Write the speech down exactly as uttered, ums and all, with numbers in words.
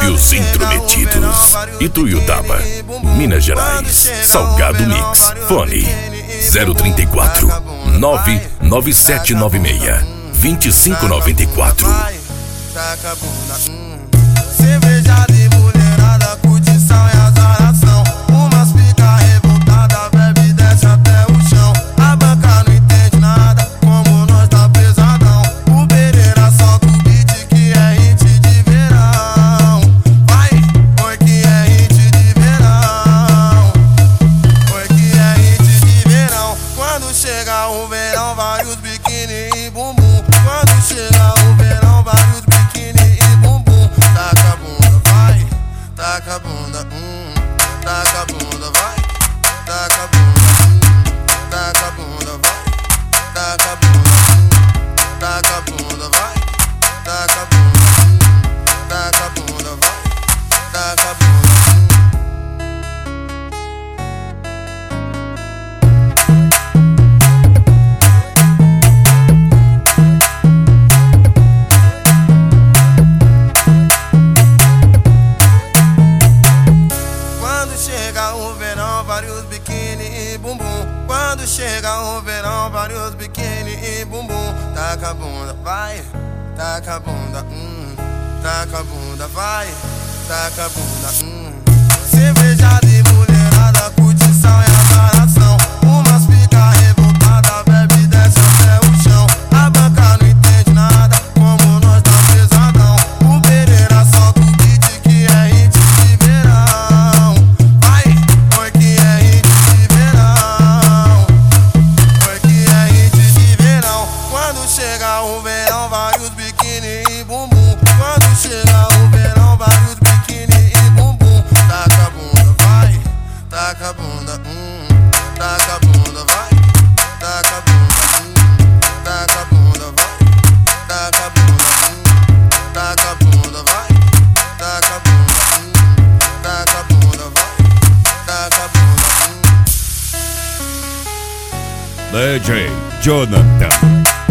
Os Intrometidos, Ituiutaba, Minas Gerais. Salgado Mix. Fone zero trinta e quatro, nove nove sete nove seis, dois cinco nove quatro. Taca a bunda, hum. Cerveja de mulherada, curtição e azaração. Umas fica revoltada, bebe e desce até o chão. A banca não entende nada, como nós tá pesadão. O Pereira solta o beat que é hit de verão. Vai, foi que é hit de verão. Foi que é hit de verão. Quando chega o verão, vários biquíni e bumbum. Quando chega o verão, vários biquíni e bumbum. Taca a bunda, vai, taca a bunda, hum. Taca a bunda, vai, taca a bunda, hum. Taca a bunda, vai, taca a bunda, hum. Taca a bunda, vai, taca a bunda, hum. Taca a bunda, vai, taca a bunda, hum. Chega o verão, vários biquíni e bumbum. Quando chega o verão, vários biquíni e bumbum. Taca a bunda, vai, taca a bunda, hum. Taca a bunda, vai, taca a bunda, hum. Cerveja de mulherada, curtição e azaração. Umas fica revoltada, bebe e desce até o chão. A banca não entende nada, como nós tá pesadão. O Pereira solta o beat que é hit de verão. Foi que é hit de verão. Foi que é hit de verão. Quando chega o verão, vários biquíni e bumbum. Quando chega o verão, vários biquíni e bumbum. Taca a bunda, vai, taca a bunda, hum. Taca a bunda, vai, taca a bunda, hum. Taca a bunda, vai, taca a bunda, hum. Taca a bunda, vai, taca a bunda, hum. Taca a bunda, vai, taca a bunda, hum. D J Jonathan.